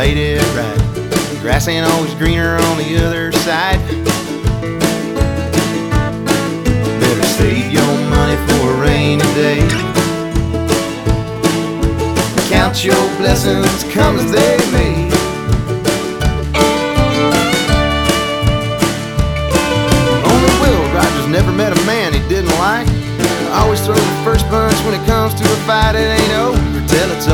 played it right. Grass ain't always greener on the other side. Better save your money for a rainy day. Count your blessings, come as they may. Only Will Rogers never met a man he didn't like. Always throw the first punch when it comes to a fight. It ain't over till it's over.